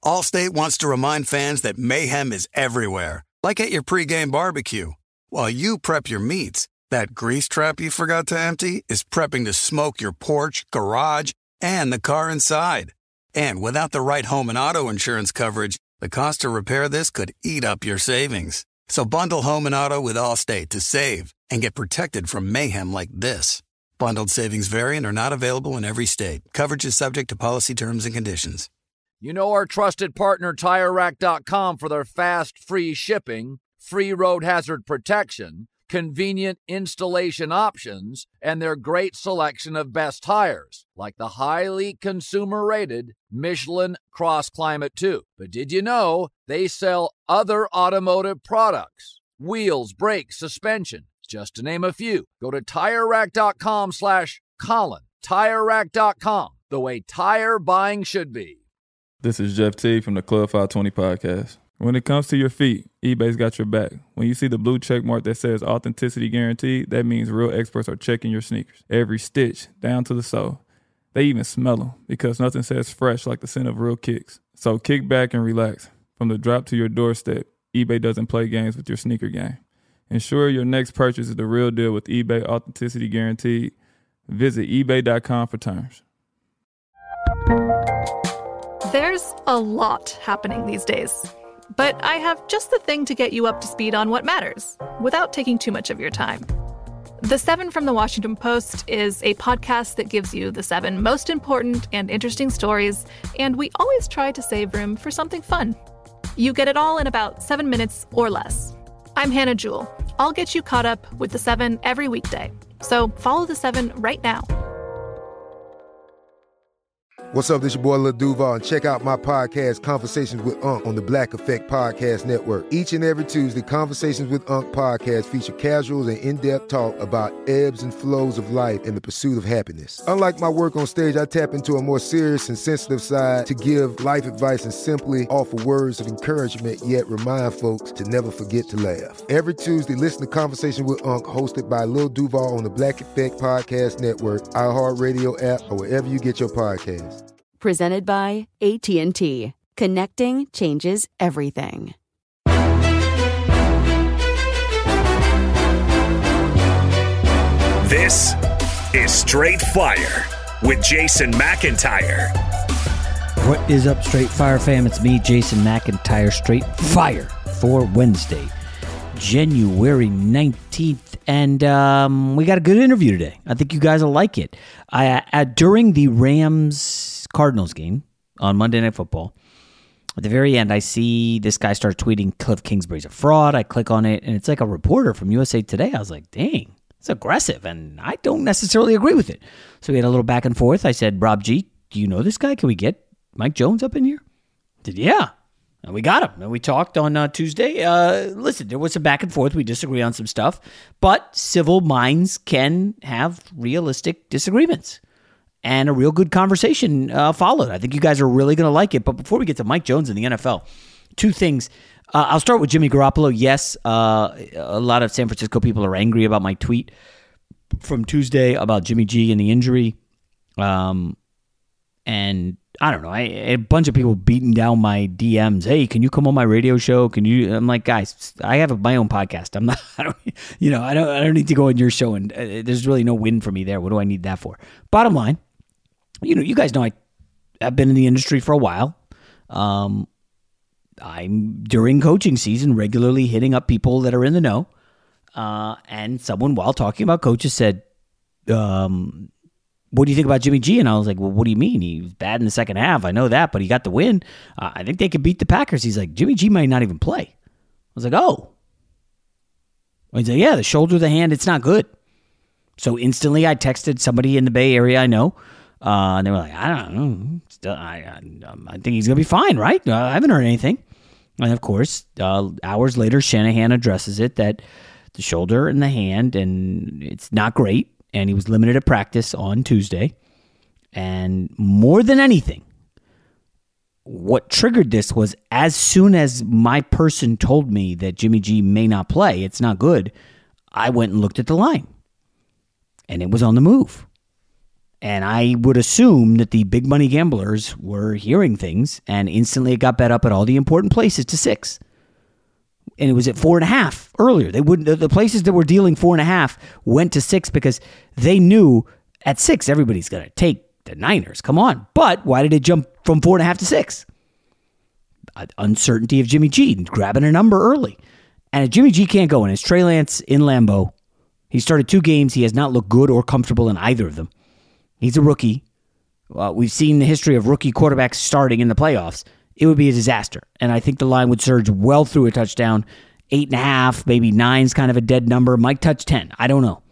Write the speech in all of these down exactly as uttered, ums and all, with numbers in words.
Allstate wants to remind fans that mayhem is everywhere, like at your pregame barbecue. While you prep your meats, that grease trap you forgot to empty is prepping to smoke your porch, garage, and the car inside. And without the right home and auto insurance coverage, the cost to repair this could eat up your savings. So bundle home and auto with Allstate to save and get protected from mayhem like this. Bundled savings vary and are not available in every state. Coverage is subject to policy terms and conditions. You know our trusted partner Tire Rack dot com for their fast, free shipping, free road hazard protection, convenient installation options, and their great selection of best tires, like the highly consumer-rated Michelin Cross Climate two. But did you know they sell other automotive products? Wheels, brakes, suspension, just to name a few. Go to Tire Rack dot com slash Colin. Tire Rack dot com, the way tire buying should be. This is Jeff T from the Club five twenty podcast. When it comes to your feet, eBay's got your back. When you see the blue check mark that says authenticity guaranteed, that means real experts are checking your sneakers. Every stitch, down to the sole. They even smell them because nothing says fresh like the scent of real kicks. So kick back and relax. From the drop to your doorstep, eBay doesn't play games with your sneaker game. Ensure your next purchase is the real deal with eBay Authenticity Guaranteed. Visit ebay dot com for terms. There's a lot happening these days, but I have just the thing to get you up to speed on what matters without taking too much of your time. The Seven from the Washington Post is a podcast that gives you the seven most important and interesting stories, and we always try to save room for something fun. You get it all in about seven minutes or less. I'm Hannah Jewell. I'll get you caught up with the Seven every weekday. So follow the Seven right now. What's up, this your boy Lil Duval, and check out my podcast, Conversations with Unc, on the Black Effect Podcast Network. Each and every Tuesday, Conversations with Unc podcast feature casual and in-depth talk about ebbs and flows of life and the pursuit of happiness. Unlike my work on stage, I tap into a more serious and sensitive side to give life advice and simply offer words of encouragement, yet remind folks to never forget to laugh. Every Tuesday, listen to Conversations with Unc, hosted by Lil Duval on the Black Effect Podcast Network, iHeartRadio app, or wherever you get your podcasts. Presented by A T and T. Connecting changes everything. This is Straight Fire with Jason McIntyre. What is up, Straight Fire fam? It's me, Jason McIntyre, Straight Fire for Wednesday, January nineteenth. And um, we got a good interview today. I think you guys will like it. I, uh, during the Rams-Cardinals game on Monday Night Football, at the very end, I see this guy start tweeting Cliff Kingsbury's a fraud. I click on it, and it's like a reporter from U S A Today. I was like, dang, it's aggressive, and I don't necessarily agree with it. So we had a little back and forth. I said, Rob G, do you know this guy? Can we get Mike Jones up in here? I said, yeah. And we got him. And we talked on uh, Tuesday. Uh, listen, there was some back and forth. We disagree on some stuff. But civil minds can have realistic disagreements. And a real good conversation uh, followed. I think you guys are really going to like it. But before we get to Mike Jones in the N F L, two things. Uh, I'll start with Jimmy Garoppolo. Yes, uh, a lot of San Francisco people are angry about my tweet from Tuesday about Jimmy G and the injury. Um, and I don't know. I, a bunch of people beating down my D Ms. Hey, can you come on my radio show? Can you? I'm like, guys, I have my own podcast. I'm not. I don't. You know, I don't. I don't need to go on your show. And uh, there's really no win for me there. What do I need that for? Bottom line, you know, you guys know I, I've been in the industry for a while. Um, I'm during coaching season regularly hitting up people that are in the know. Uh, and someone while talking about coaches said, um. what do you think about Jimmy G? And I was like, well, what do you mean? He was bad in the second half. I know that, but he got the win. Uh, I think they could beat the Packers. He's like, Jimmy G might not even play. I was like, oh. He's like, yeah, the shoulder, the hand, it's not good. So instantly I texted somebody in the Bay Area I know, uh, and they were like, I don't know. Still, I, I, I think he's going to be fine, right? Uh, I haven't heard anything. And of course, uh, hours later, Shanahan addresses it that the shoulder and the hand, and it's not great. And he was limited at practice on Tuesday. And more than anything, what triggered this was as soon as my person told me that Jimmy G may not play, it's not good, I went and looked at the line. And it was on the move. And I would assume that the big money gamblers were hearing things, and instantly it got bet up at all the important places to six. And it was at four and a half earlier. They wouldn't. The places that were dealing four and a half went to six because they knew at six everybody's going to take the Niners. Come on. But why did it jump from four and a half to six? Uncertainty of Jimmy G grabbing a number early. And if Jimmy G can't go, and it's Trey Lance in Lambeau, he started two games. He has not looked good or comfortable in either of them. He's a rookie. Uh, we've seen the history of rookie quarterbacks starting in the playoffs. It would be a disaster. And I think the line would surge well through a touchdown. Eight and a half, maybe nine's kind of a dead number. Might touch ten. I don't know.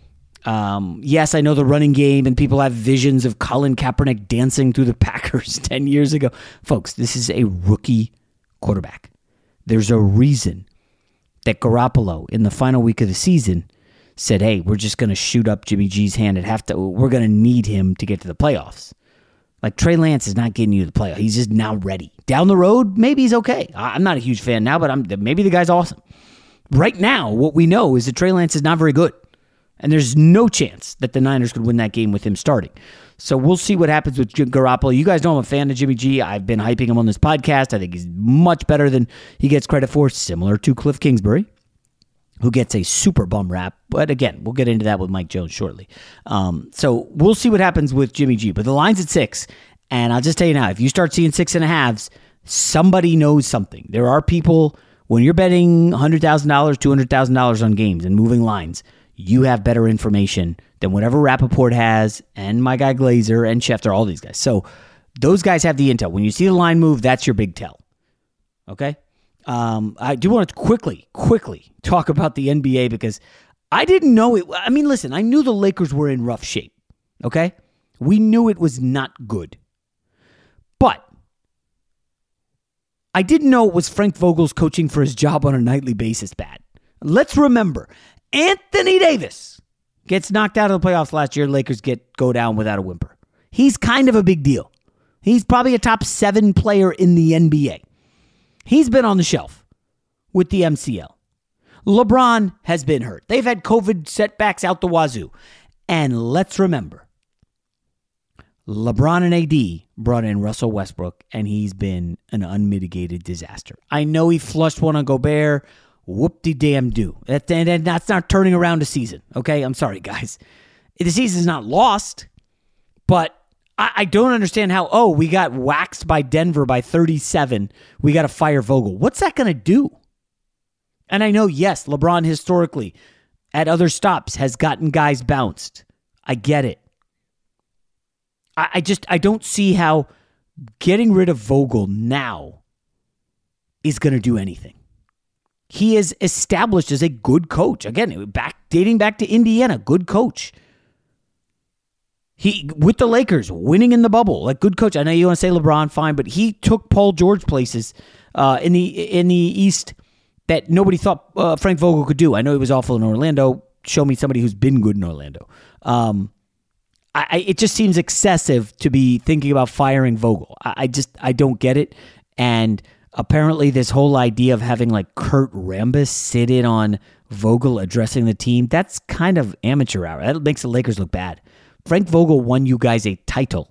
Um, yes, I know the running game, and people have visions of Colin Kaepernick dancing through the Packers ten years ago. Folks, this is a rookie quarterback. There's a reason that Garoppolo, in the final week of the season, said, hey, we're just going to shoot up Jimmy G's hand at half. To, we're going to need him to get to the playoffs. Like, Trey Lance is not getting you to the playoffs. He's just now ready. Down the road, maybe he's okay. I'm not a huge fan now, but I'm maybe the guy's awesome. Right now, what we know is that Trey Lance is not very good. And there's no chance that the Niners could win that game with him starting. So we'll see what happens with Garoppolo. You guys know I'm a fan of Jimmy G. I've been hyping him on this podcast. I think he's much better than he gets credit for, similar to Cliff Kingsbury, who gets a super bum rap. But again, we'll get into that with Mike Jones shortly. Um, so we'll see what happens with Jimmy G. But the line's at six. And I'll just tell you now, if you start seeing six and a halves, somebody knows something. There are people, when you're betting one hundred thousand dollars, two hundred thousand dollars on games and moving lines, you have better information than whatever Rappaport has and my guy Glazer and Schefter, all these guys. So those guys have the intel. When you see the line move, that's your big tell. Okay? Um, I do want to quickly, quickly talk about the N B A because I didn't know it. I mean, listen, I knew the Lakers were in rough shape. Okay? We knew it was not good. But I didn't know it was Frank Vogel's coaching for his job on a nightly basis bad. Let's remember, Anthony Davis gets knocked out of the playoffs last year. Lakers get go down without a whimper. He's kind of a big deal. He's probably a top seven player in the N B A. He's been on the shelf with the M C L. LeBron has been hurt. They've had COVID setbacks out the wazoo. And let's remember, LeBron and A D brought in Russell Westbrook, and he's been an unmitigated disaster. I know he flushed one on Gobert. Whoop-de-damn-do. That, that, that's not turning around a season, okay? I'm sorry, guys. The season's not lost, but I, I don't understand how, oh, we got waxed by Denver by thirty-seven. We got to fire Vogel. What's that going to do? And I know, yes, LeBron historically at other stops has gotten guys bounced. I get it. I, I just, I don't see how getting rid of Vogel now is going to do anything. He is established as a good coach. Again, back dating back to Indiana, good coach. He with the Lakers, winning in the bubble, like good coach. I know you want to say LeBron, fine, but he took Paul George places uh, in the in the East that nobody thought uh, Frank Vogel could do. I know he was awful in Orlando. Show me somebody who's been good in Orlando. Um, I, I, it just seems excessive to be thinking about firing Vogel. I, I just I don't get it, and. Apparently, this whole idea of having like Kurt Rambis sit in on Vogel addressing the team, that's kind of amateur hour. That makes the Lakers look bad. Frank Vogel won you guys a title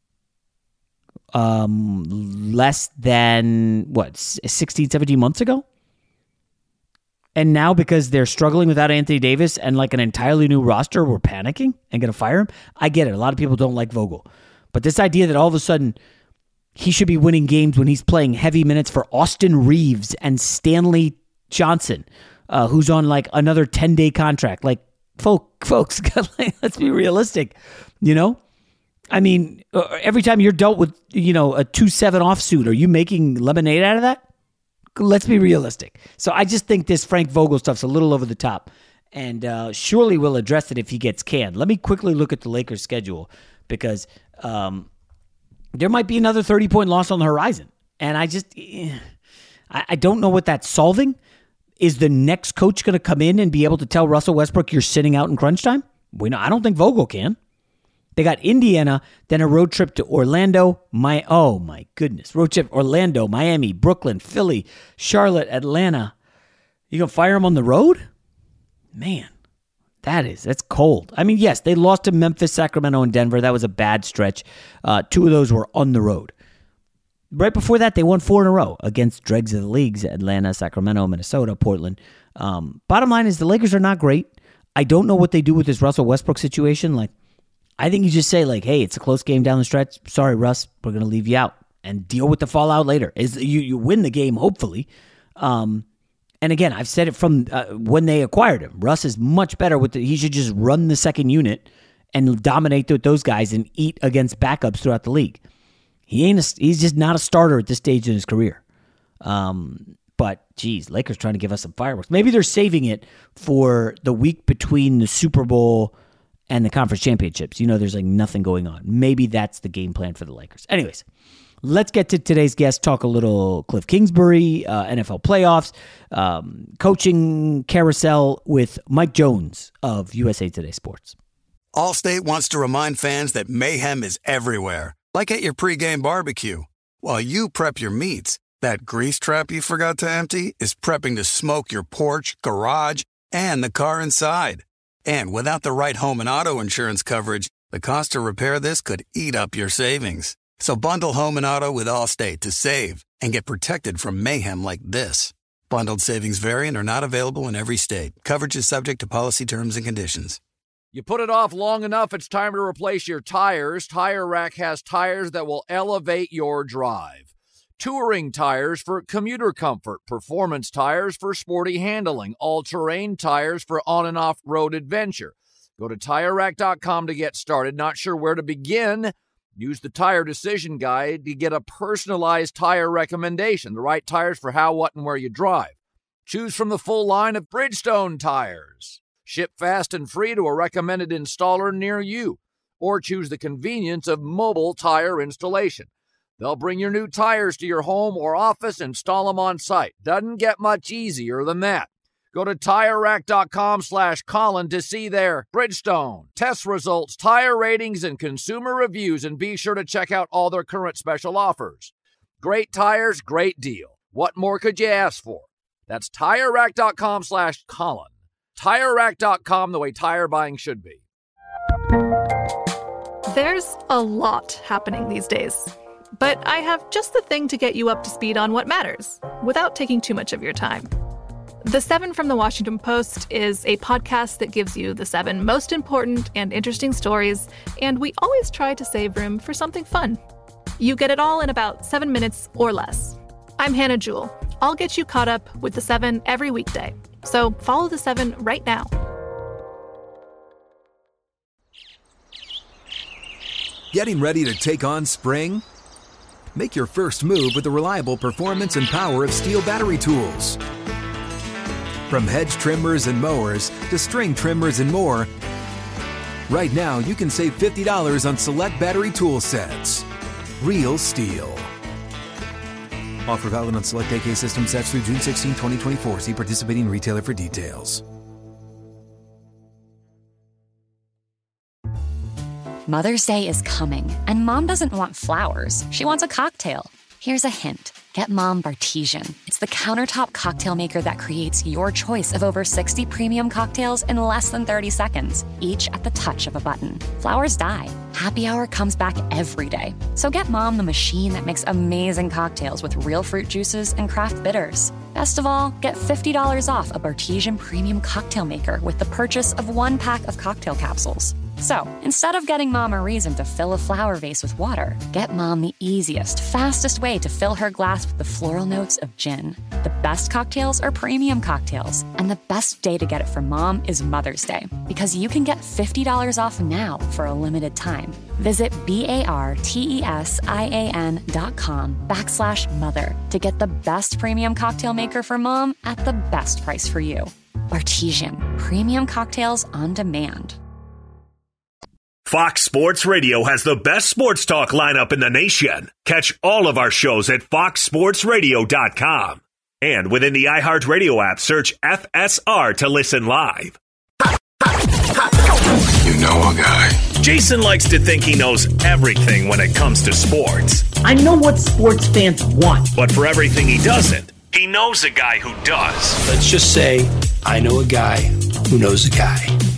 um, less than, what, sixteen, seventeen months ago? And now because they're struggling without Anthony Davis and like an entirely new roster, we're panicking and going to fire him? I get it. A lot of people don't like Vogel. But this idea that all of a sudden he should be winning games when he's playing heavy minutes for Austin Reeves and Stanley Johnson, uh, who's on like another ten-day contract. Like, folk, folks, let's be realistic, you know? I mean, every time you're dealt with, you know, a two seven offsuit, are you making lemonade out of that? Let's be realistic. So I just think this Frank Vogel stuff's a little over the top, and uh, surely we'll address it if he gets canned. Let me quickly look at the Lakers' schedule because um, – there might be another thirty-point loss on the horizon. And I just, I, I don't know what that's solving. Is the next coach going to come in and be able to tell Russell Westbrook you're sitting out in crunch time? We know, I don't think Vogel can. They got Indiana, then a road trip to Orlando. My Oh, my goodness. Road trip Orlando, Miami, Brooklyn, Philly, Charlotte, Atlanta. You going to fire him on the road? Man, That is, that's cold. I mean, yes, they lost to Memphis, Sacramento, and Denver. That was a bad stretch. Uh, two of those were on the road. Right before that, they won four in a row against dregs of the leagues, Atlanta, Sacramento, Minnesota, Portland. Um, bottom line is the Lakers are not great. I don't know what they do with this Russell Westbrook situation. Like, I think you just say, like, hey, it's a close game down the stretch. Sorry, Russ, we're going to leave you out and deal with the fallout later. Is you, you win the game, hopefully. Um, and again, I've said it from uh, when they acquired him. Russ is much better with the, he should just run the second unit and dominate with those guys and eat against backups throughout the league. He ain't a, he's just not a starter at this stage in his career. Um, but, geez, Lakers trying to give us some fireworks. Maybe they're saving it for the week between the Super Bowl and the conference championships. You know, there's like nothing going on. Maybe that's the game plan for the Lakers. Anyways, let's get to today's guest, talk a little Cliff Kingsbury, uh, N F L playoffs, um, coaching carousel with Mike Jones of U S A Today Sports. Allstate wants to remind fans that mayhem is everywhere, like at your pregame barbecue. While you prep your meats, that grease trap you forgot to empty is prepping to smoke your porch, garage, and the car inside. And without the right home and auto insurance coverage, the cost to repair this could eat up your savings. So bundle home and auto with Allstate to save and get protected from mayhem like this. Bundled savings vary and are not available in every state. Coverage is subject to policy terms and conditions. You put it off long enough, it's time to replace your tires. Tire Rack has tires that will elevate your drive. Touring tires for commuter comfort, performance tires for sporty handling, all-terrain tires for on- and off-road adventure. Go to Tire Rack dot com to get started. Not sure where to begin? Use the Tire Decision Guide to get a personalized tire recommendation, the right tires for how, what, and where you drive. Choose from the full line of Bridgestone tires. Ship fast and free to a recommended installer near you. Or choose the convenience of mobile tire installation. They'll bring your new tires to your home or office, install them on site. Doesn't get much easier than that. Go to Tire Rack dot com slash Colin to see their Bridgestone test results, tire ratings, and consumer reviews, and be sure to check out all their current special offers. Great tires, great deal. What more could you ask for? That's Tire Rack dot com slash Colin. Tire Rack dot com, the way tire buying should be. There's a lot happening these days, but I have just the thing to get you up to speed on what matters without taking too much of your time. The Seven from the Washington Post is a podcast that gives you the seven most important and interesting stories, and we always try to save room for something fun. You get it all in about seven minutes or less. I'm Hannah Jewell. I'll get you caught up with the Seven every weekday. So follow the Seven right now. Getting ready to take on spring? Make your first move with the reliable performance and power of Steel battery tools. From hedge trimmers and mowers to string trimmers and more, right now you can save fifty dollars on select battery tool sets. Real Steel. Offer valid on select A K system sets through June sixteenth, twenty twenty-four. See participating retailer for details. Mother's Day is coming, and Mom doesn't want flowers. She wants a cocktail. Here's a hint. Get Mom Bartesian. It's the countertop cocktail maker that creates your choice of over sixty premium cocktails in less than thirty seconds, each at the touch of a button. Flowers die. Happy Hour comes back every day. So get Mom the machine that makes amazing cocktails with real fruit juices and craft bitters. Best of all, get fifty dollars off a Bartesian premium cocktail maker with the purchase of one pack of cocktail capsules. So, instead of getting Mom a reason to fill a flower vase with water, get Mom the easiest, fastest way to fill her glass with the floral notes of gin. The best cocktails are premium cocktails, and the best day to get it for Mom is Mother's Day, because you can get fifty dollars off now for a limited time. Visit B-A-R-T-E-S-I-A-N dot com backslash mother to get the best premium cocktail maker for Mom at the best price for you. Bartesian, premium cocktails on demand. Fox Sports Radio has the best sports talk lineup in the nation. Catch all of our shows at fox sports radio dot com. And within the iHeartRadio app, search F S R to listen live. You know a guy. Jason likes to think he knows everything when it comes to sports. I know what sports fans want. But for everything he doesn't, he knows a guy who does. Let's just say I know a guy who knows a guy.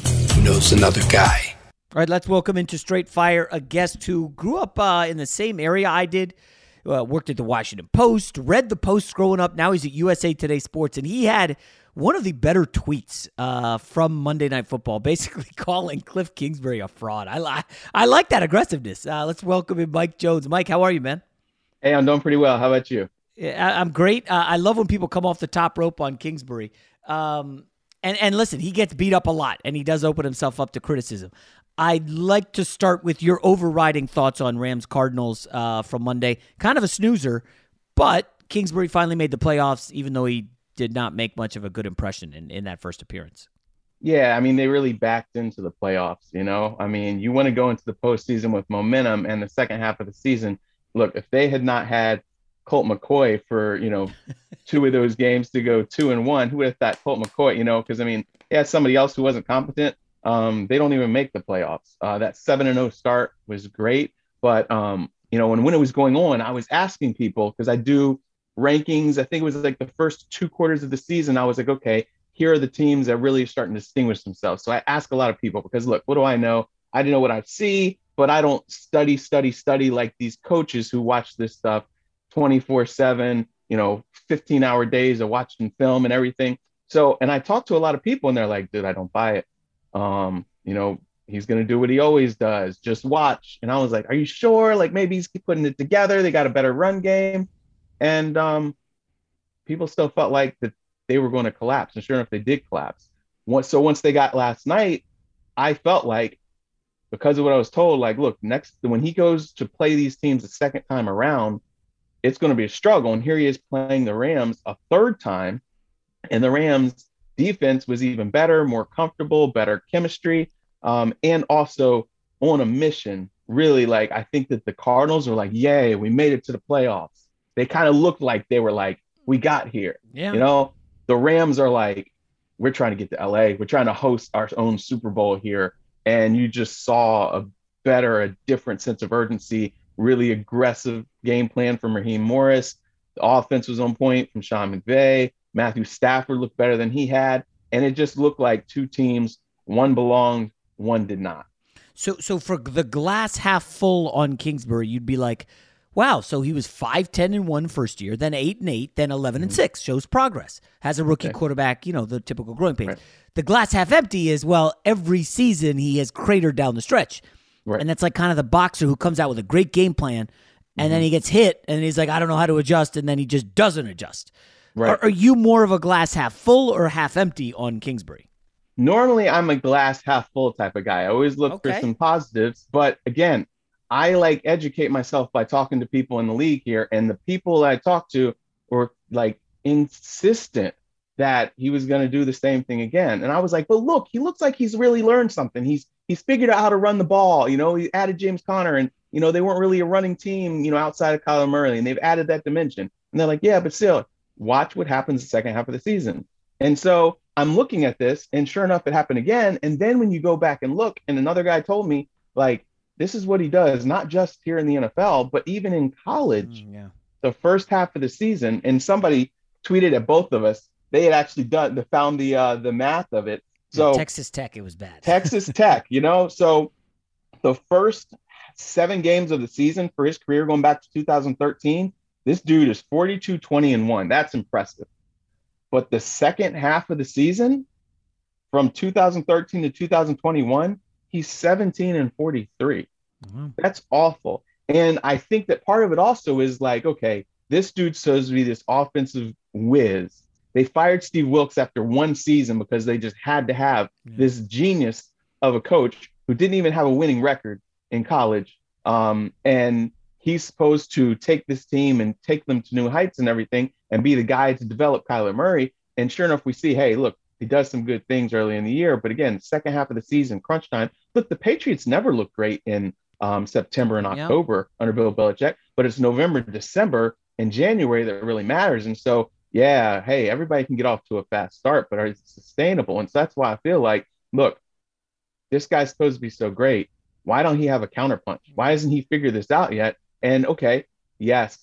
knows another guy. All right, let's welcome into Straight Fire a guest who grew up uh, in the same area I did, uh, worked at the Washington Post, read the Post growing up. Now he's at U S A Today Sports, and he had one of the better tweets uh, from Monday Night Football, basically calling Cliff Kingsbury a fraud. I, li- I like that aggressiveness. Uh, let's welcome in Mike Jones. Mike, how are you, man? Hey, I'm doing pretty well. How about you? Yeah, I'm great. Uh, I love when people come off the top rope on Kingsbury. Um, and, and listen, he gets beat up a lot, and he does open himself up to criticism. I'd like to start with your overriding thoughts on Rams-Cardinals uh, from Monday. Kind of a snoozer, but Kingsbury finally made the playoffs, even though he did not make much of a good impression in, in that first appearance. Yeah, I mean, they really backed into the playoffs, you know? I mean, you want to go into the postseason with momentum, and the second half of the season, look, if they had not had Colt McCoy for, you know, two of those games to go two and one, who would have thought Colt McCoy, you know? Because, I mean, they had somebody else who wasn't competent. Um, they don't even make the playoffs. Uh, that seven and oh start was great. But, um, you know, when, when it was going on, I was asking people, because I do rankings. I think it was like the first two quarters of the season. I was like, okay, here are the teams that really are starting to distinguish themselves. So I ask a lot of people because, look, what do I know? I didn't know what I see, but I don't study, study, study like these coaches who watch this stuff twenty-four seven, you know, fifteen hour days of watching film and everything. So, and I talked to a lot of people and they're like, dude, I don't buy it. Um, you know, he's going to do what he always does. Just watch. And I was like, are you sure? Like maybe he's putting it together. They got a better run game. And um, people still felt like that they were going to collapse. And sure enough, they did collapse. Once, so once they got last night, I felt like, because of what I was told, like, look, next, when he goes to play these teams the second time around, it's going to be a struggle. And here he is playing the Rams a third time. And the Rams defense was even better, more comfortable, better chemistry, um, and also on a mission. Really, like, I think that the Cardinals were like, yay, we made it to the playoffs. They kind of looked like they were like, we got here. Yeah. You know, the Rams are like, we're trying to get to L A. We're trying to host our own Super Bowl here. And you just saw a better, a different sense of urgency, really aggressive game plan from Raheem Morris. The offense was on point from Sean McVay. Matthew Stafford looked better than he had. And it just looked like two teams, one belonged, one did not. So so for the glass half full on Kingsbury, you'd be like, wow, so he was five ten and one first year, then eight and eight, then eleven and six, shows progress. Has a rookie Okay. quarterback, you know, the typical growing pains. Right. The glass half empty is, well, every season he has cratered down the stretch. Right. And that's like kind of the boxer who comes out with a great game plan, and then he gets hit, and he's like, I don't know how to adjust, and then he just doesn't adjust. Right. Are, are you more of a glass half full or half empty on Kingsbury? Normally, I'm a glass half full type of guy. I always look Okay. for some positives. But again, I like educate myself by talking to people in the league here. And the people that I talked to were like insistent that he was going to do the same thing again. And I was like, but look, he looks like he's really learned something. He's he's figured out how to run the ball. You know, he added James Conner, and, you know, they weren't really a running team, you know, outside of Kyler Murray, and they've added that dimension. And they're like, yeah, but still, watch what happens the second half of the season. And so I'm looking at this, and sure enough, it happened again. And then when you go back and look, and another guy told me, like, this is what he does, not just here in the N F L, but even in college, Mm, yeah. the first half of the season. And somebody tweeted at both of us, they had actually done, they found the uh, the math of it. So Yeah, Texas Tech, it was bad. Texas Tech, you know, so the first seven games of the season for his career, going back to two thousand thirteen, this dude is forty-two, twenty, and one. That's impressive. But the second half of the season, from two thousand thirteen to two thousand twenty-one, he's seventeen and forty-three. Mhm. That's awful. And I think that part of it also is like, okay, this dude's supposed to be this offensive whiz. They fired Steve Wilkes after one season because they just had to have Yeah. this genius of a coach who didn't even have a winning record in college. Um, and he's supposed to take this team and take them to new heights and everything and be the guy to develop Kyler Murray. And sure enough, we see, hey, look, he does some good things early in the year. But again, second half of the season, crunch time. Look, the Patriots never looked great in um, September and Yeah. October under Bill Belichick, but it's November, December, and January that really matters. And so, yeah, hey, everybody can get off to a fast start, but are it sustainable? And so that's why I feel like, look, this guy's supposed to be so great. Why don't he have a counterpunch? Why hasn't he figured this out yet? And okay, yes,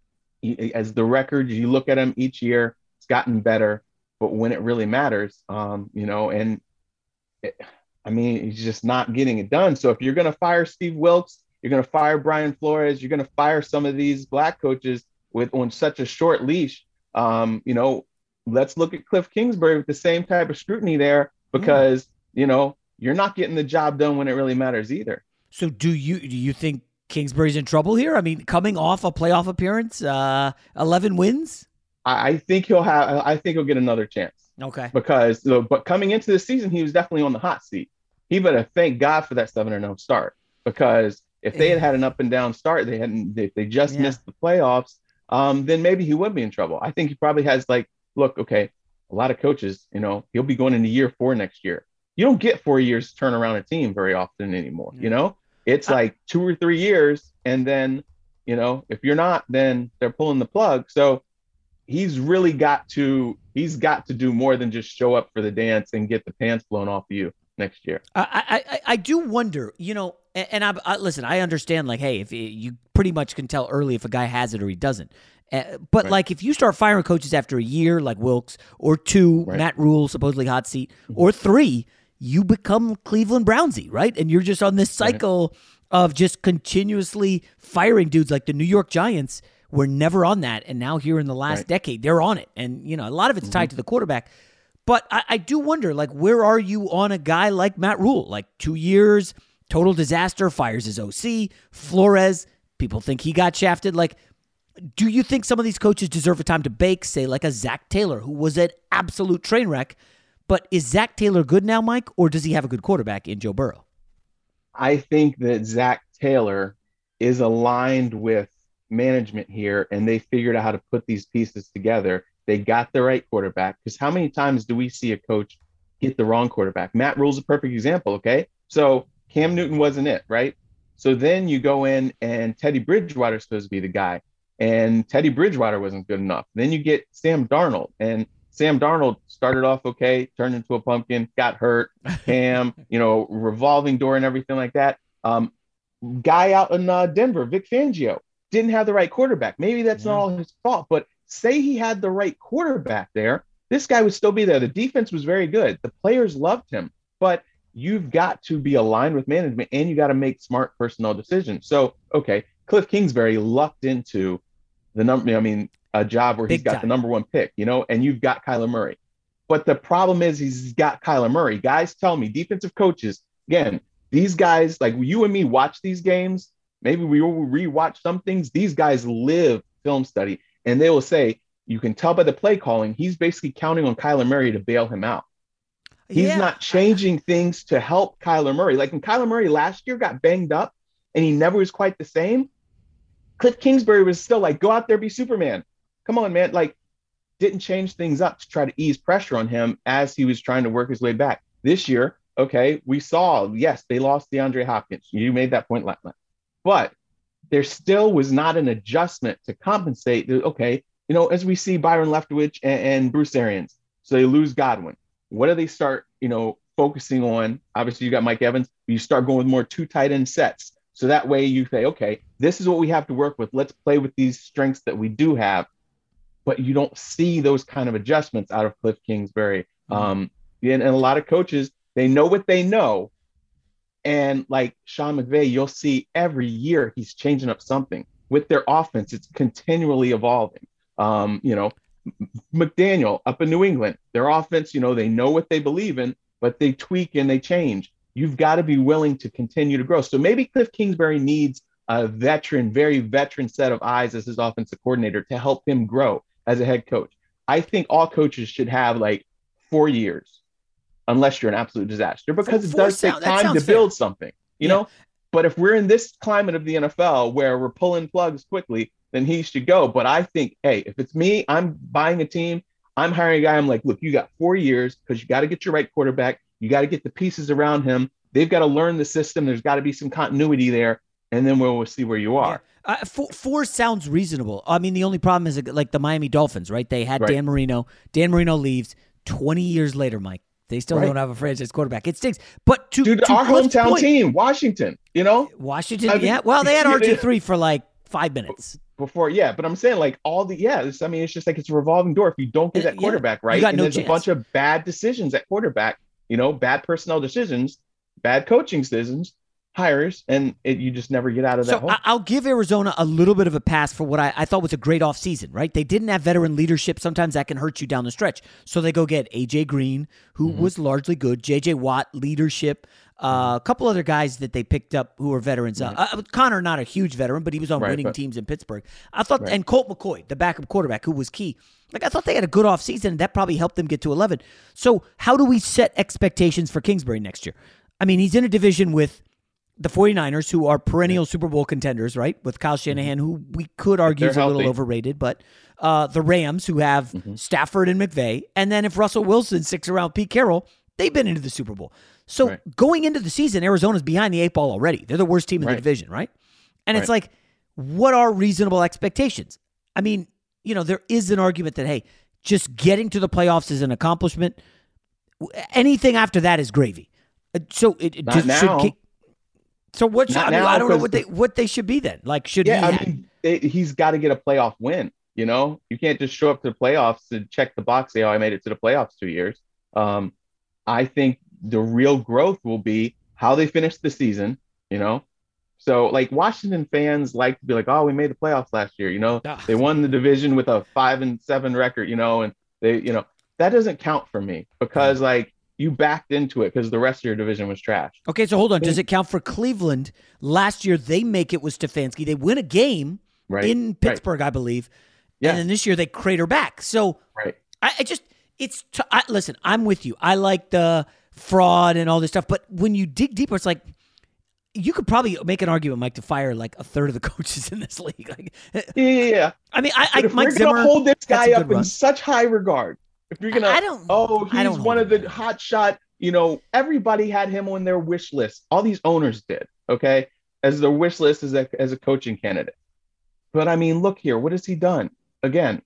he, as the record, you look at him each year, it's gotten better, but when it really matters, um, you know, and it, I mean, he's just not getting it done. So if you're going to fire Steve Wilkes, you're going to fire Brian Flores, you're going to fire some of these black coaches with on such a short leash. Um, you know, let's look at Cliff Kingsbury with the same type of scrutiny there, because, mm. you know, you're not getting the job done when it really matters either. So do you do you think Kingsbury's in trouble here? I mean, coming off a playoff appearance, uh, eleven wins? I, I think he'll have, I think he'll get another chance. Okay. Because, but coming into the season, he was definitely on the hot seat. He better thank God for that seven and oh start, because if they had had an up and down start, they hadn't, if they just yeah. missed the playoffs, um, then maybe he would be in trouble. I think he probably has like, look, okay, a lot of coaches, you know, he'll be going into year four next year. You don't get four years to turn around a team very often anymore. Yeah. You know, it's like two or three years. And then, you know, if you're not, then they're pulling the plug. So he's really got to, he's got to do more than just show up for the dance and get the pants blown off of you next year. I, I, I do wonder, you know, and, and I, I listen, I understand, like, hey, if it, you pretty much can tell early if a guy has it or he doesn't. Uh, but right. like, if you start firing coaches after a year, like Wilkes, or two, right. Matt Rule, supposedly hot seat, mm-hmm. or three, you become Cleveland Brownsy, right? And you're just on this cycle right. of just continuously firing dudes. Like the New York Giants were never on that, and now here in the last right. decade, they're on it. And, you know, a lot of it's mm-hmm. tied to the quarterback. But I, I do wonder, like, where are you on a guy like Matt Rule? Like, two years, total disaster, fires his O C. Flores, people think he got shafted. Like, do you think some of these coaches deserve a time to bake, say, like a Zach Taylor, who was an absolute train wreck? But is Zach Taylor good now, Mike, or does he have a good quarterback in Joe Burrow? I think that Zach Taylor is aligned with management here, and they figured out how to put these pieces together. They got the right quarterback, because how many times do we see a coach get the wrong quarterback? Matt Rule's a perfect example, okay? So Cam Newton wasn't it, right? So then you go in and Teddy Bridgewater's supposed to be the guy, and Teddy Bridgewater wasn't good enough. Then you get Sam Darnold, and Sam Darnold started off okay, turned into a pumpkin, got hurt, Cam, you know, revolving door and everything like that. Um, guy out in uh, Denver, Vic Fangio, didn't have the right quarterback. Maybe that's yeah. not all his fault, but say he had the right quarterback there, this guy would still be there. The defense was very good. The players loved him, but you've got to be aligned with management, and you got to make smart personnel decisions. So, okay, Cliff Kingsbury lucked into the number, I mean, a job where Big he's got time. the number one pick, you know, and you've got Kyler Murray. But the problem is he's got Kyler Murray. Guys tell me, defensive coaches, again, these guys, like you and me watch these games, maybe we will rewatch some things. These guys live film study. And they will say, you can tell by the play calling, he's basically counting on Kyler Murray to bail him out. He's yeah. not changing things to help Kyler Murray. Like when Kyler Murray last year got banged up and he never was quite the same, Cliff Kingsbury was still like, go out there, be Superman. Come on, man. Like, didn't change things up to try to ease pressure on him as he was trying to work his way back. This year, okay, we saw, yes, they lost DeAndre Hopkins. You made that point last night. But there still was not an adjustment to compensate. Okay, you know, as we see Byron Leftwich and, and Bruce Arians, so they lose Godwin. What do they start, you know, focusing on? Obviously, you got Mike Evans. You start going with more two tight end sets. So that way you say, okay, this is what we have to work with. Let's play with these strengths that we do have. But you don't see those kind of adjustments out of Cliff Kingsbury. Mm-hmm. Um, and, and a lot of coaches, they know what they know. And like Sean McVay, you'll see every year he's changing up something with their offense. It's continually evolving. Um, you know, McDaniel up in New England, their offense, you know, they know what they believe in, but they tweak and they change. You've got to be willing to continue to grow. So maybe Cliff Kingsbury needs a veteran, very veteran set of eyes as his offensive coordinator to help him grow as a head coach. I think all coaches should have like four years. Unless you're an absolute disaster, because it does take time to build something, you know? But if we're in this climate of the N F L where we're pulling plugs quickly, then he should go. But I think, hey, if it's me, I'm buying a team, I'm hiring a guy, I'm like, look, you got four years because you got to get your right quarterback. You got to get the pieces around him. They've got to learn the system. There's got to be some continuity there. And then we'll, we'll see where you are. Yeah. Uh, four, four sounds reasonable. I mean, the only problem is like the Miami Dolphins, right? They had right. Dan Marino. Dan Marino leaves twenty years later, Mike. They still right. don't have a franchise quarterback. It stinks. But to, Dude, to our Cliff's hometown point, team, Washington, you know? Washington, I mean, yeah. Well, they had R G three for like five minutes. Before, yeah. But I'm saying like all the, yeah, I mean, it's just like it's a revolving door. If you don't get that quarterback yeah. right, and no there's chance. a bunch of bad decisions at quarterback, you know, bad personnel decisions, bad coaching decisions, hires, and it, you just never get out of that so hole. I- I'll give Arizona a little bit of a pass for what I, I thought was a great offseason, right? They didn't have veteran leadership. Sometimes that can hurt you down the stretch. So they go get A J Green, who mm-hmm. was largely good, J J Watt, leadership, uh, a couple other guys that they picked up who were veterans. Right. Uh, uh, Connor, not a huge veteran, but he was on right, winning but, teams in Pittsburgh. I thought, right. and Colt McCoy, the backup quarterback, who was key. Like, I thought they had a good offseason, and that probably helped them get to eleven. So how do we set expectations for Kingsbury next year? I mean, he's in a division with the 49ers, who are perennial Super Bowl contenders, right? With Kyle Shanahan, who we could argue is a little overrated, but uh, the Rams, who have mm-hmm. Stafford and McVay, and then if Russell Wilson sticks around Pete Carroll, they've been into the Super Bowl. So right. going into the season, Arizona's behind the eight ball already. They're the worst team in right. the division, right? And right. it's like, what are reasonable expectations? I mean, you know, there is an argument that, hey, just getting to the playoffs is an accomplishment. Anything after that is gravy. So it, it just now. should. So what? Should, I, mean, now, I don't know what they what they should be then. Like, should yeah? he I mean, they, he's got to get a playoff win. You know, you can't just show up to the playoffs and check the box. Say, oh, I made it to the playoffs two years. Um, I think the real growth will be how they finish the season. You know, so like Washington fans like to be like, oh, we made the playoffs last year. You know, Ugh. they won the division with a five and seven record. You know, and they, you know, that doesn't count for me because like. You backed into it because the rest of your division was trash. Okay, so hold on. Does it count for Cleveland? Last year, they make it with Stefanski. They win a game right. in Pittsburgh, right. I believe. Yeah. And then this year, they crater back. So right. I, I just, it's, t- I, listen, I'm with you. I like the fraud and all this stuff. But when you dig deeper, it's like, you could probably make an argument, Mike, to fire like a third of the coaches in this league. Like, yeah, yeah, yeah. I mean, I, I if Mike we're Zimmer, gonna hold this guy up run. in such high regard. If you're gonna, I don't, oh, he's I don't one of the hot shot. You know, everybody had him on their wish list. All these owners did, okay, as their wish list as a as a coaching candidate. But I mean, look here, what has he done? Again,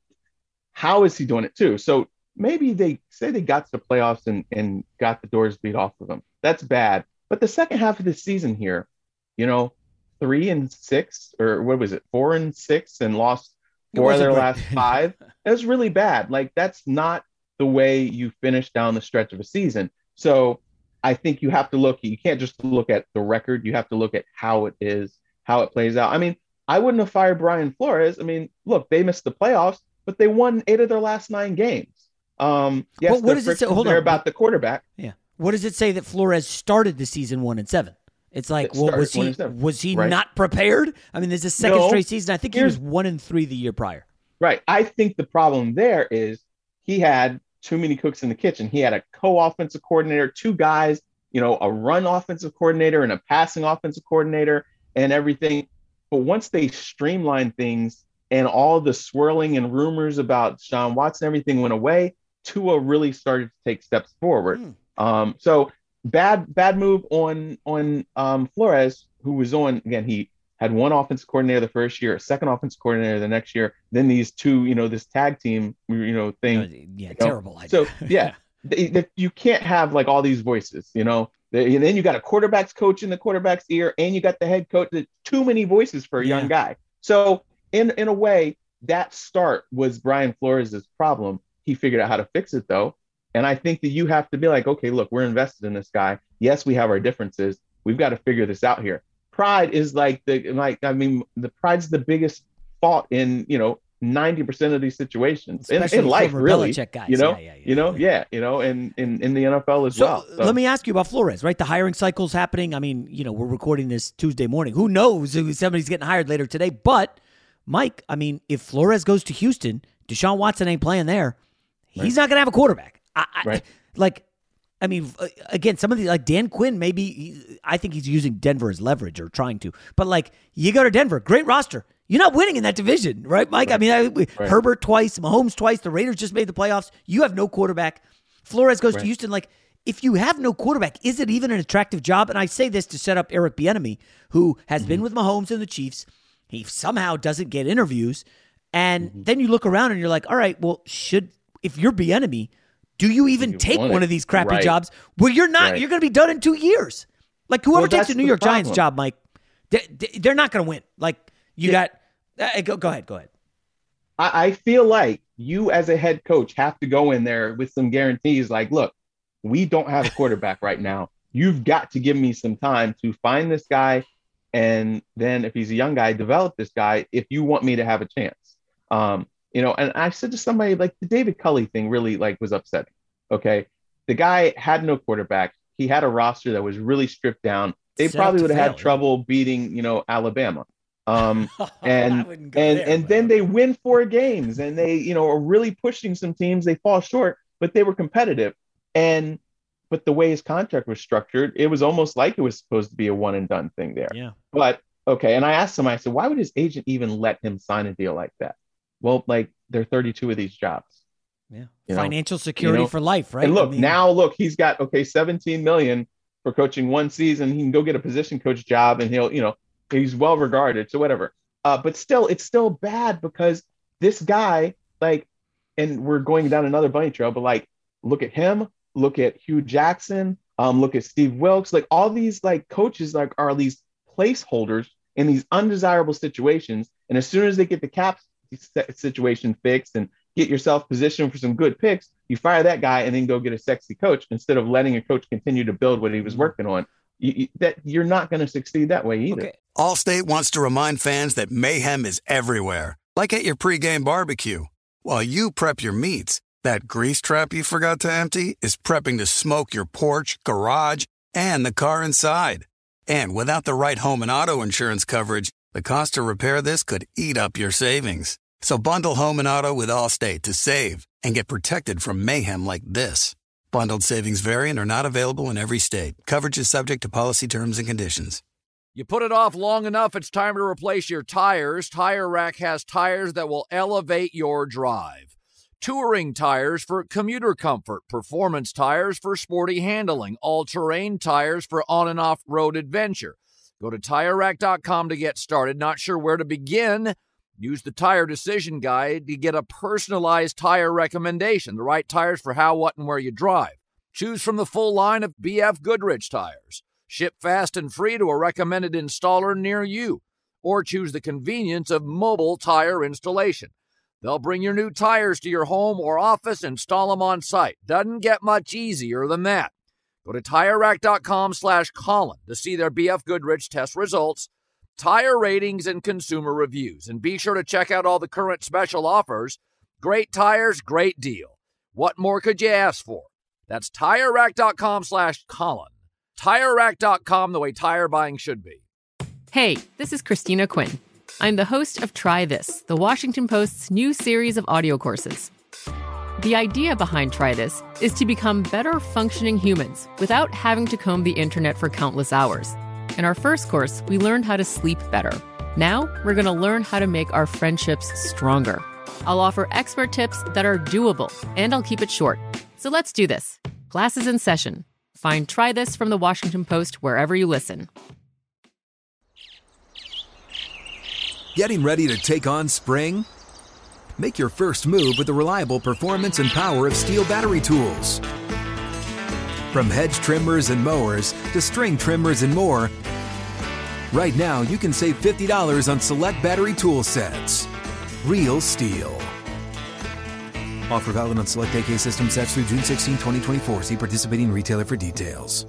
how is he doing it too? So maybe they say they got to the playoffs and and got the doors beat off of them. That's bad. But the second half of the season here, you know, three and six, or what was it, four and six, and lost four of their last five. That's really bad. Like, that's not the way you finish down the stretch of a season. So I think you have to look, you can't just look at the record. You have to look at how it is, how it plays out. I mean, I wouldn't have fired Brian Flores. I mean, look, they missed the playoffs, but they won eight of their last nine games. Um, yes, but what does it say? Hold on. About the quarterback. Yeah. What does it say that Flores started the season one and seven? It's like, it well, was he was he right. not prepared? I mean, there's a second no, straight season. I think he was one and three the year prior. Right. I think the problem there is he had too many cooks in the kitchen. He had a co-offensive coordinator, two guys, you know, a run offensive coordinator and a passing offensive coordinator and everything. But once they streamlined things and all the swirling and rumors about Sean Watson, everything went away, Tua really started to take steps forward. Mm. Um, so bad, bad move on, on um, Flores, who was on, again, he had one offensive coordinator the first year, a second offensive coordinator the next year, then these two, you know, this tag team, you know, thing. Yeah, you terrible know? idea. So, yeah, they, they, you can't have like all these voices, you know. They, and then you got a quarterback's coach in the quarterback's ear, and you got the head coach. Too many voices for a yeah. young guy. So, in in a way, that start was Brian Flores' problem. He figured out how to fix it, though. And I think that you have to be like, okay, look, we're invested in this guy. Yes, we have our differences. We've got to figure this out here. Pride is like the like I mean the pride's the biggest fault in you know ninety percent of these situations in, in life, really. Guys. You know, yeah, yeah, yeah, you know, yeah, yeah, you know, and in, in the N F L as so, well. So let me ask you about Flores, right? The hiring cycle's happening. I mean, you know, we're recording this Tuesday morning. Who knows if somebody's getting hired later today? But Mike, I mean, if Flores goes to Houston, Deshaun Watson ain't playing there. He's right. not going to have a quarterback. I, right. I, like. I mean, again, some of the, like Dan Quinn, maybe, he, I think he's using Denver as leverage or trying to. But, like, you go to Denver, great roster. You're not winning in that division, right, Mike? Right. I mean, I, right. Herbert twice, Mahomes twice. The Raiders just made the playoffs. You have no quarterback. Flores goes right. to Houston. Like, if you have no quarterback, is it even an attractive job? And I say this to set up Eric Bieniemy, who has mm-hmm. been with Mahomes and the Chiefs. He somehow doesn't get interviews. And mm-hmm. then you look around and you're like, all right, well, should if you're Bieniemy, do you even you take one of these crappy right. jobs where you're not, right. you're going to be done in two years? Like whoever well, takes the New York problem. Giants job, Mike, they, they're not going to win. Like you yeah. got, uh, go, go ahead, go ahead. I, I feel like you as a head coach have to go in there with some guarantees. Like, look, we don't have a quarterback right now. you've got to give me some time to find this guy. And then if he's a young guy, develop this guy if you want me to have a chance. Um, you know, and I said to somebody, like, the David Culley thing really like was upsetting. Okay. The guy had no quarterback. He had a roster that was really stripped down. They Set probably to would have fail, had trouble beating, you know, Alabama. Um, and and there, and then they win four games and they, you know, are really pushing some teams. They fall short, but they were competitive. And but the way his contract was structured, it was almost like it was supposed to be a one and done thing there. Yeah. But okay. And I asked him, I said, why would his agent even let him sign a deal like that? Well, like, there are thirty-two of these jobs. Yeah. You know, Financial security you know? for life, right? And look, I mean, now look, he's got, okay, seventeen million for coaching one season. He can go get a position coach job and he'll, you know, he's well regarded. So whatever. Uh, but still, it's still bad because this guy, like, and we're going down another bunny trail, but like, look at him, look at Hugh Jackson, um, look at Steve Wilkes, like all these like coaches like are these placeholders in these undesirable situations. And as soon as they get the cap situation fixed and get yourself positioned for some good picks, you fire that guy and then go get a sexy coach instead of letting a coach continue to build what he was working on. You, you, that you're not going to succeed that way either. Okay. Allstate wants to remind fans that mayhem is everywhere, like at your pregame barbecue. While you prep your meats, that grease trap you forgot to empty is prepping to smoke your porch, garage, and the car inside. And without the right home and auto insurance coverage, the cost to repair this could eat up your savings. So bundle home and auto with Allstate to save and get protected from mayhem like this. Bundled savings vary and are not available in every state. Coverage is subject to policy terms and conditions. You put it off long enough, it's time to replace your tires. Tire Rack has tires that will elevate your drive. Touring tires for commuter comfort, performance tires for sporty handling, all-terrain tires for on- and off-road adventure. Go to Tire Rack dot com to get started. Not sure where to begin? Use the Tire Decision Guide to get a personalized tire recommendation, the right tires for how, what, and where you drive. Choose from the full line of B F Goodrich tires. Ship fast and free to a recommended installer near you. Or choose the convenience of mobile tire installation. They'll bring your new tires to your home or office and install them on site. Doesn't get much easier than that. Go to Tire Rack dot com slash Colin to see their B F Goodrich test results, tire ratings, and consumer reviews. And be sure to check out all the current special offers. Great tires, great deal. What more could you ask for? That's Tire Rack dot com slash Colin. Tire Rack dot com, the way tire buying should be. Hey, this is Christina Quinn. I'm the host of Try This, the Washington Post's new series of audio courses. The idea behind Try This is to become better functioning humans without having to comb the internet for countless hours. In our first course, we learned how to sleep better. Now, we're going to learn how to make our friendships stronger. I'll offer expert tips that are doable, and I'll keep it short. So let's do this. Class is in session. Find Try This from the Washington Post wherever you listen. Getting ready to take on spring? Make your first move with the reliable performance and power of Steel battery tools. From hedge trimmers and mowers to string trimmers and more, right now you can save fifty dollars on select battery tool sets. Real Steel. Offer valid on select A K system sets through June sixteenth, twenty twenty-four. See participating retailer for details.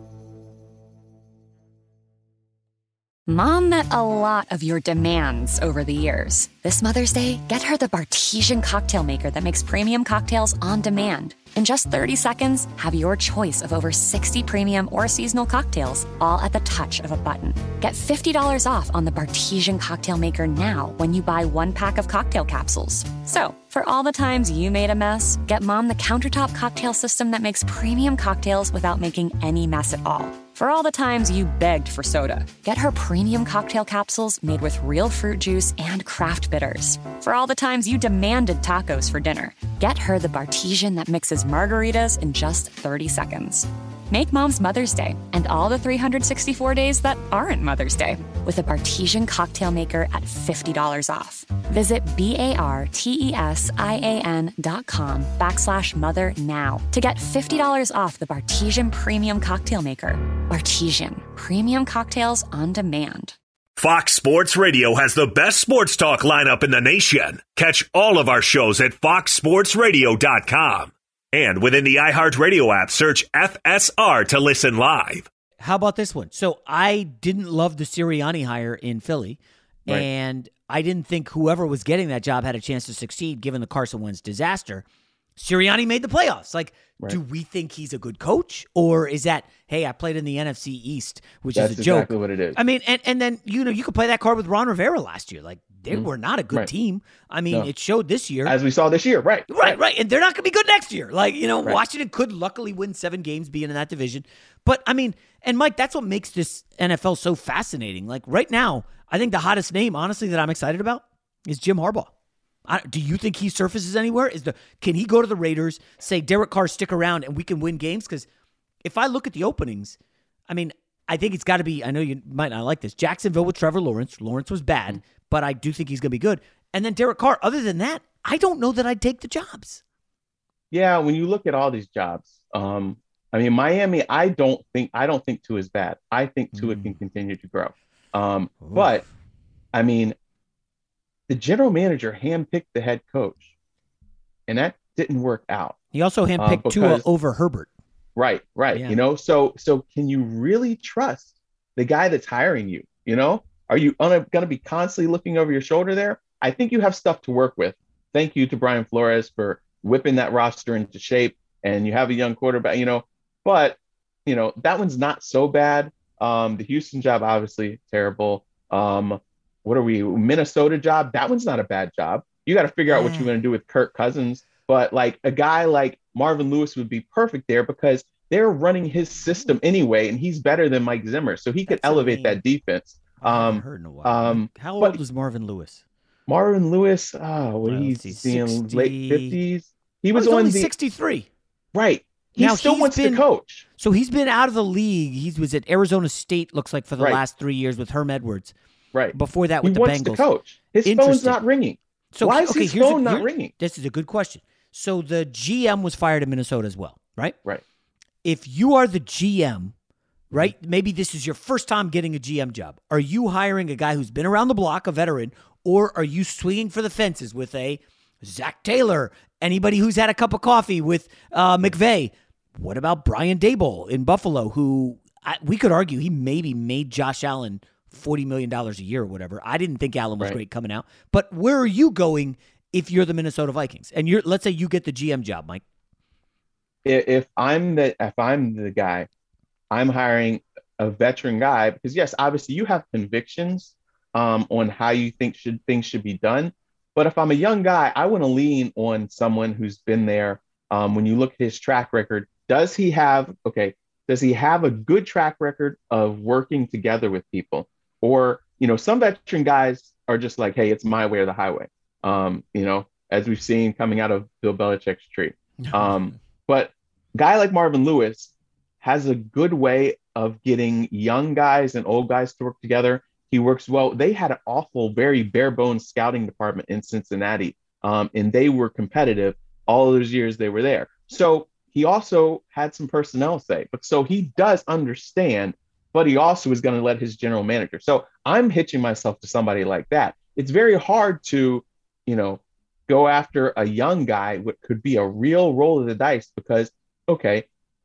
Mom met a lot of your demands over the years. This Mother's Day, get her the Bartesian cocktail maker that makes premium cocktails on demand. In just thirty seconds, have your choice of over sixty premium or seasonal cocktails, all at the touch of a button. Get fifty dollars off on the Bartesian cocktail maker now when you buy one pack of cocktail capsules. So, for all the times you made a mess, get Mom the countertop cocktail system that makes premium cocktails without making any mess at all. For all the times you begged for soda, get her premium cocktail capsules made with real fruit juice and craft bitters. For all the times you demanded tacos for dinner, get her the Bartesian that mixes margaritas in just thirty seconds. Make Mom's Mother's Day and all the three hundred sixty-four days that aren't Mother's Day with a Bartesian cocktail maker at fifty dollars off. Visit B-A-R-T-E-S-I-A-N dot com backslash mother now to get fifty dollars off the Bartesian Premium Cocktail Maker. Bartesian, premium cocktails on demand. Fox Sports Radio has the best sports talk lineup in the nation. Catch all of our shows at fox sports radio dot com. And within the iHeartRadio app, search F S R to listen live. How about this one? So I didn't love the Sirianni hire in Philly, right. and I didn't think whoever was getting that job had a chance to succeed given the Carson Wentz disaster. Sirianni made the playoffs. Like, right. do we think he's a good coach? Or is that, hey, I played in the N F C East, which That's is a joke. exactly what it is. I mean, and, and then, you know, you could play that card with Ron Rivera last year. Like, they mm-hmm. were not a good right. team. I mean, no. it showed this year. As we saw this year, right. Right, right. And they're not going to be good next year. Like, you know, right. Washington could luckily win seven games being in that division. But, I mean, and Mike, that's what makes this N F L so fascinating. Like, right now, I think the hottest name, honestly, that I'm excited about is Jim Harbaugh. I, do you think he surfaces anywhere? Is the Can he go to the Raiders, say, Derek Carr, stick around, and we can win games? Because if I look at the openings, I mean, I think it's got to be, I know you might not like this, Jacksonville with Trevor Lawrence. Lawrence was bad, mm-hmm. but I do think he's going to be good. And then Derek Carr. Other than that, I don't know that I'd take the jobs. Yeah, when you look at all these jobs, um, I mean, Miami, I don't think I don't think Tua is bad. I think Tua mm. can continue to grow. Um, but, I mean, the general manager handpicked the head coach, and that didn't work out. He also handpicked uh, because, Tua over Herbert. Right, right. Yeah. You know, so so can you really trust the guy that's hiring you? You know, are you going to be constantly looking over your shoulder there? I think you have stuff to work with. Thank you to Brian Flores for whipping that roster into shape, and you have a young quarterback, you know, but, you know, that one's not so bad. Um, the Houston job, obviously terrible. Um, what are we, Minnesota job? That one's not a bad job. You got to figure out what you're going to do with Kirk Cousins. But like a guy like Marvin Lewis would be perfect there because they're running his system anyway, and he's better than Mike Zimmer. So he could That's elevate that defense. Um, I haven't heard in a while. Um, How old was Marvin Lewis? Marvin Lewis, oh, what he's seeing late fifties. He was oh, on only the sixty-three. Right. He now, still wants been, to coach. So he's been out of the league. He was at Arizona State, looks like, for the right. last three years with Herm Edwards. Right. Before that with he the wants Bengals. To coach. His phone's not ringing. So why is okay, his here's phone a, not here, ringing? This is a good question. So the G M was fired in Minnesota as well, right? Right. If you are the G M, right, maybe this is your first time getting a G M job. Are you hiring a guy who's been around the block, a veteran, or are you swinging for the fences with a Zach Taylor, anybody who's had a cup of coffee with uh, McVay? What about Brian Daboll in Buffalo, who I, we could argue he maybe made Josh Allen forty million dollars a year or whatever. I didn't think Allen was right. great coming out. But where are you going if you're the Minnesota Vikings? And you're let's say you get the G M job, Mike. If I'm the if I'm the guy, I'm hiring a veteran guy because yes, obviously you have convictions um, on how you think should things should be done. But if I'm a young guy, I want to lean on someone who's been there. Um, when you look at his track record, does he have okay? Does he have a good track record of working together with people? Or, you know, some veteran guys are just like, hey, it's my way or the highway. Um, you know, as we've seen coming out of Bill Belichick's tree. Um, but a guy like Marvin Lewis has a good way of getting young guys and old guys to work together. He works well. They had an awful, very bare bones scouting department in Cincinnati, um, and they were competitive all those years they were there. So he also had some personnel say, but so he does understand, but he also is going to let his general manager. So I'm hitching myself to somebody like that. It's very hard to, you know, go after a young guy, what could be a real roll of the dice because, okay,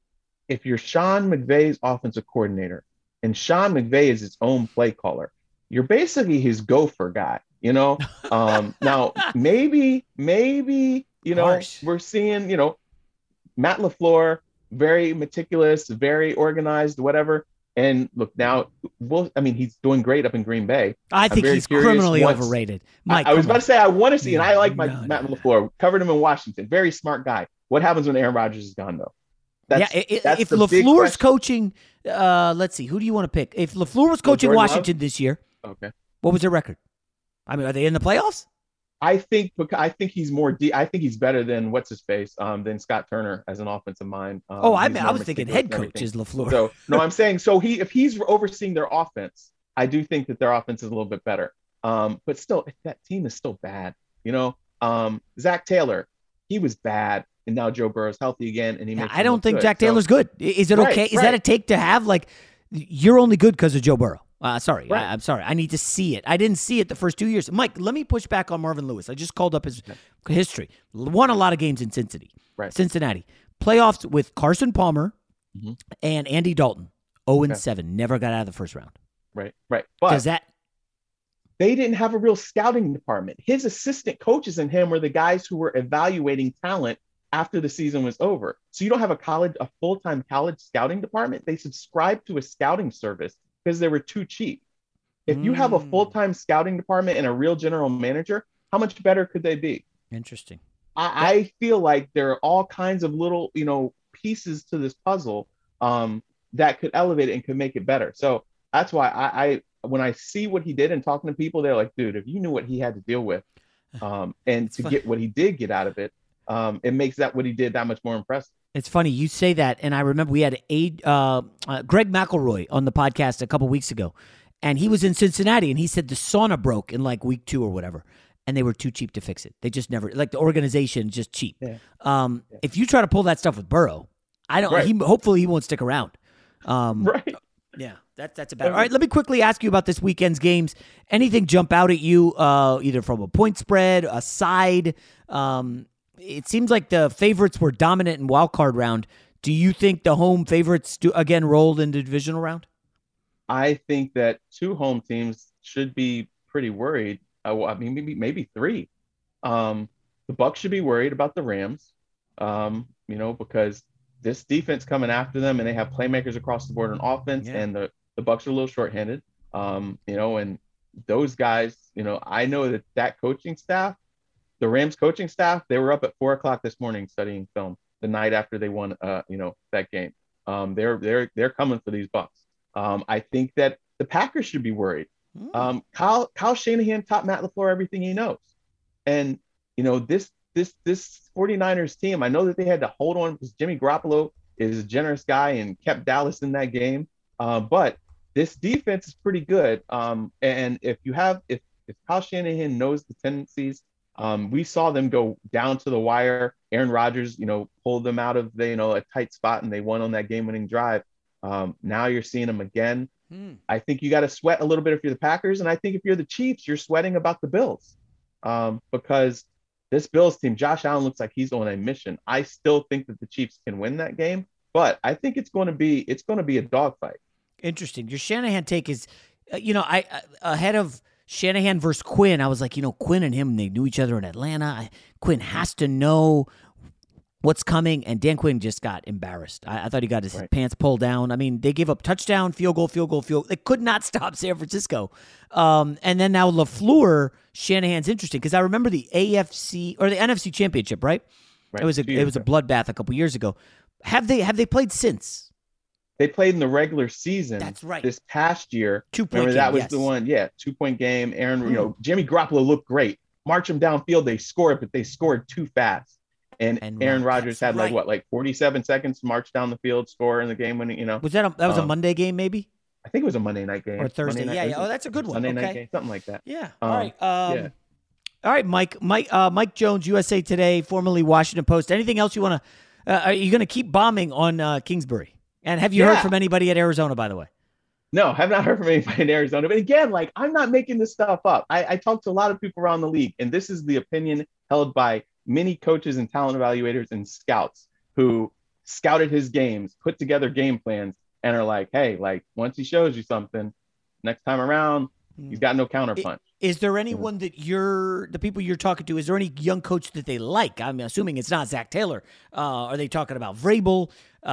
if you're Sean McVay's offensive coordinator and Sean McVay is his own play caller, you're basically his gopher guy, you know? Um, now, maybe, maybe, you know, Harsh. We're seeing, you know, Matt LaFleur, very meticulous, very organized, whatever. And look, now, well, I mean, he's doing great up in Green Bay. I think he's criminally once, overrated. Mike, I, I was about on. to say, I want to see, and I like my no, Matt no, LaFleur. Covered him in Washington. Very smart guy. What happens when Aaron Rodgers is gone, though? That's, yeah, it, that's if LaFleur's coaching, uh, let's see, who do you want to pick? If LaFleur was coaching oh, Washington Love? this year, okay, what was their record? I mean, are they in the playoffs? I think I think he's more de- I think he's better than what's his face um, than Scott Turner as an offensive mind. Um, oh, I mean, I was thinking head coach is LaFleur. So no, I'm saying so he if he's overseeing their offense, I do think that their offense is a little bit better. Um, but still, that team is still bad. You know, um, Zach Taylor, he was bad, and now Joe Burrow's healthy again, and he. Yeah, makes I don't think good. Zach Taylor's so, good. Is it right, okay? Is right. that a take to have? Like, you're only good because of Joe Burrow. Uh, sorry, right. I, I'm sorry. I need to see it. I didn't see it the first two years. Mike, let me push back on Marvin Lewis. I just called up his history. Won a lot of games in Cincinnati. Right. Cincinnati. Playoffs with Carson Palmer mm-hmm. and Andy Dalton. oh and seven. Never got out of the first round. Right, right. But Does that... they didn't have a real scouting department. His assistant coaches and him were the guys who were evaluating talent after the season was over. So you don't have a college, a full-time college scouting department. They subscribed to a scouting service because they were too cheap. If you have a full-time scouting department and a real general manager, how much better could they be? Interesting. I, I feel like there are all kinds of little, you know, pieces to this puzzle um, that could elevate it and could make it better. So that's why I, I, when I see what he did and talking to people, they're like, dude, if you knew what he had to deal with um, and to fun. get what he did get out of it, um, it makes that what he did that much more impressive. It's funny you say that, and I remember we had a, uh, uh, Greg McElroy on the podcast a couple weeks ago, and he was in Cincinnati, and he said the sauna broke in like week two or whatever, and they were too cheap to fix it. They just never, like the organization, just cheap. Yeah. Um, yeah. If you try to pull that stuff with Burrow, I don't. Right. He hopefully he won't stick around. Um, right. Yeah, that, that's about it. All right, let me quickly ask you about this weekend's games. Anything jump out at you, uh, either from a point spread, a side? Um, it seems like the favorites were dominant in wild card round. Do you think the home favorites do, again rolled into divisional round? I think that two home teams should be pretty worried. Uh, I mean, maybe maybe three. Um, the Bucs should be worried about the Rams, um, you know, because this defense coming after them, and they have playmakers across the board on offense, yeah. and the, the Bucs are a little shorthanded, um, you know, and those guys, you know, I know that that coaching staff, the Rams coaching staff, they were up at four o'clock this morning studying film the night after they won, uh, you know, that game. Um, they're they're they're coming for these Bucs. Um, I think that the Packers should be worried. Mm. Um, Kyle Kyle Shanahan taught Matt LaFleur everything he knows, and you know this this this 49ers team. I know that they had to hold on because Jimmy Garoppolo is a generous guy and kept Dallas in that game. Uh, but this defense is pretty good. Um, and if you have if if Kyle Shanahan knows the tendencies, um, we saw them go down to the wire. Aaron Rodgers, you know, pulled them out of the you know a tight spot, and they won on that game-winning drive. Um, now you're seeing them again. Hmm. I think you got to sweat a little bit if you're the Packers, and I think if you're the Chiefs, you're sweating about the Bills um, because this Bills team, Josh Allen looks like he's on a mission. I still think that the Chiefs can win that game, but I think it's going to be it's going to be a dogfight. Interesting. Your Shanahan take is, uh, you know, I uh, ahead of Shanahan versus Quinn, I was like, you know, Quinn and him, they knew each other in Atlanta. I, Quinn has to know what's coming, and Dan Quinn just got embarrassed. I, I thought he got his right. pants pulled down. I mean, they gave up touchdown, field goal, field goal, field. They could not stop San Francisco. Um, and then now LaFleur, Shanahan's interesting because I remember the A F C or the N F C Championship, right? right. It was a it was a bloodbath a couple years ago. Have they have they played since? They played in the regular season. That's right. This past year. Two point Remember game, that was yes. the one. Yeah, two point game. Aaron, Hmm. you know, Jimmy Garoppolo looked great. March them downfield, they scored, but they scored too fast. And, And Aaron Ron- Rodgers that's had like right. what, like forty-seven seconds to march down the field, score in the game winning. You know, Was that a, that was a Um, Monday game maybe I think it was a Monday night game or Thursday? Monday Yeah, night, yeah. Oh, that's a good one. Sunday okay. night game, something like that. Yeah. Um, All right. Um, yeah. All right, Mike. Mike. Uh, Mike Jones, U S A Today, formerly Washington Post. Anything else you want to? Uh, are you going to keep bombing on uh, Kingsbury? And have you Yeah. heard from anybody at Arizona, by the way? No, have not heard from anybody in Arizona. But again, like I'm not making this stuff up. I, I talked to a lot of people around the league, and this is the opinion held by many coaches and talent evaluators and scouts who scouted his games, put together game plans, and are like, hey, like once he shows you something, next time around, he's got no counterpunch. Is there anyone that you're, the people you're talking to, is there any young coach that they like? I'm assuming it's not Zach Taylor. Uh, are they talking about Vrabel?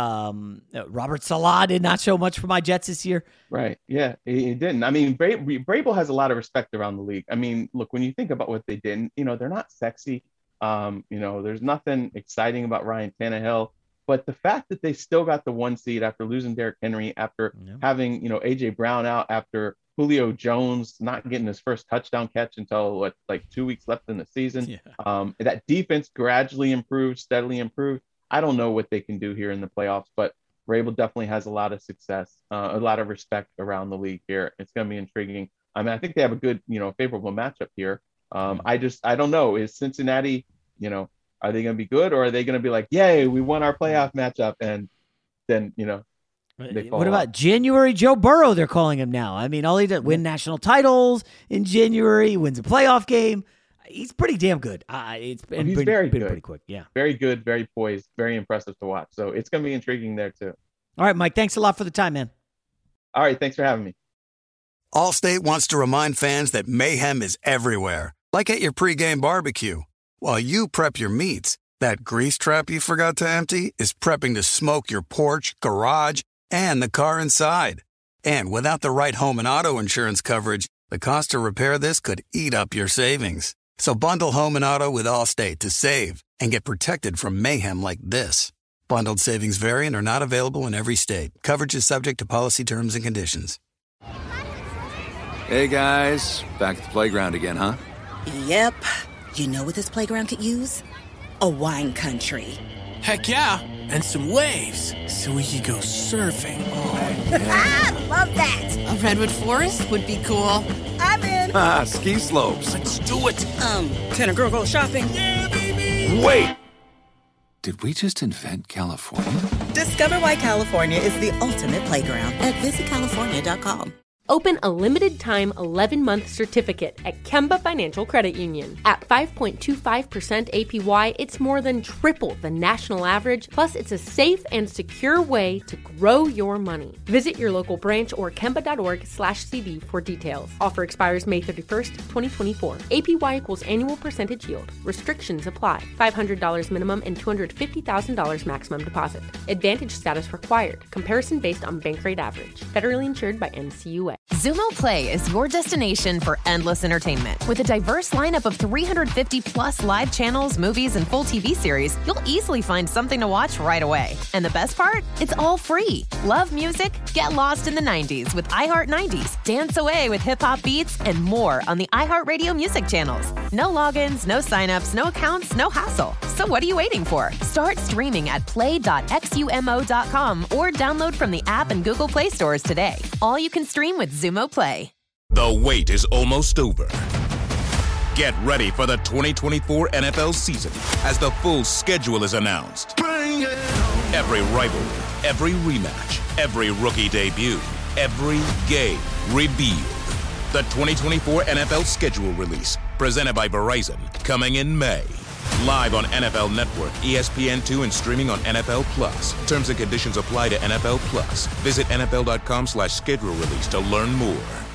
Um, uh, Robert Salah did not show much for my Jets this year. Right. Yeah, he, he didn't. I mean, Bra- Vrabel has a lot of respect around the league. I mean, look, when you think about what they did, you know, they're not sexy. Um, you know, there's nothing exciting about Ryan Tannehill. But the fact that they still got the one seed after losing Derrick Henry, after Yeah. having, you know, A J Brown out, after Julio Jones not getting his first touchdown catch until what, like two weeks left in the season. Yeah. Um, that defense gradually improved, steadily improved. I don't know what they can do here in the playoffs, but Vrabel definitely has a lot of success, uh, a lot of respect around the league here. It's going to be intriguing. I mean, I think they have a good, you know, favorable matchup here. Um, I just, I don't know. Is Cincinnati, you know, are they going to be good, or are they going to be like, yay, we won our playoff matchup, and then, you know, they fall What about off. January Joe Burrow? They're calling him now. I mean, all he did win national titles in January, wins a playoff game. he's pretty damn good. Uh, it's been, Oh, he's been, very been good. pretty quick. Yeah. Very good, very poised, very impressive to watch. So it's going to be intriguing there too. All right, Mike, thanks a lot for the time, man. All right, thanks for having me. Allstate wants to remind fans that mayhem is everywhere, like at your pregame barbecue. While you prep your meats, that grease trap you forgot to empty is prepping to smoke your porch, garage, and the car inside. And without the right home and auto insurance coverage, the cost to repair this could eat up your savings. So bundle home and auto with Allstate to save and get protected from mayhem like this. Bundled savings vary and are not available in every state. Coverage is subject to policy terms and conditions. Hey guys, back at the playground again, huh? Yep. You know what this playground could use? A wine country. Heck yeah, and some waves so we could go surfing. Oh, yeah. Love that. A redwood forest would be cool. I'm in. Ah, ski slopes. Let's do it. Um, can a girl go shopping? Yeah, baby. Wait. Did we just invent California? Discover why California is the ultimate playground at visit california dot com. Open a limited-time eleven-month certificate at Kemba Financial Credit Union. At five point two five percent A P Y, it's more than triple the national average, plus it's a safe and secure way to grow your money. Visit your local branch or kemba.org slash CD for details. Offer expires May thirty-first, twenty twenty-four. A P Y equals annual percentage yield. Restrictions apply. five hundred dollars minimum and two hundred fifty thousand dollars maximum deposit. Advantage status required. Comparison based on bank rate average. Federally insured by N C U A. Xumo Play is your destination for endless entertainment. With a diverse lineup of three hundred fifty plus live channels, movies, and full T V series, you'll easily find something to watch right away. And the best part? It's all free. Love music? Get lost in the nineties with iHeart nineties. Dance away with hip-hop beats and more on the iHeartRadio music channels. No logins, no signups, no accounts, no hassle. So what are you waiting for? Start streaming at play dot xumo dot com or download from the app and Google Play stores today. All you can stream with Xumo Play. The wait is almost over. Get ready for the twenty twenty-four N F L season as the full schedule is announced. Every rivalry, every rematch, every rookie debut, every game revealed. The twenty twenty-four N F L schedule release, presented by Verizon, coming in May. Live on N F L Network, E S P N two, and streaming on N F L Plus. Terms and conditions apply to N F L Plus. Visit N F L dot com slash schedule release to learn more.